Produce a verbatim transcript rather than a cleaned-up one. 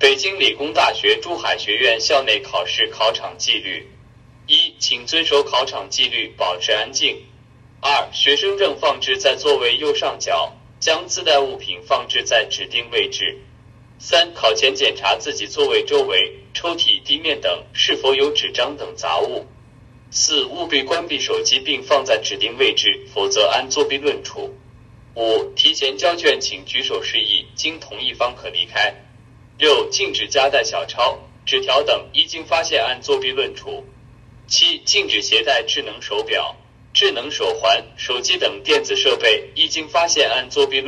北京理工大学珠海学院校内考试考场纪律：一、请遵守考场纪律，保持安静。二、学生证放置在座位右上角，将自带物品放置在指定位置。三、考前检查自己座位周围、抽屉、地面等是否有纸张等杂物。四、务必关闭手机并放在指定位置，否则按作弊论处。五、提前交卷请举手示意，经同意方可离开。六、禁止夹带小钞、纸条等，一经发现按作弊论处。七、禁止携带智能手表、智能手环、手机等电子设备，一经发现按作弊论处。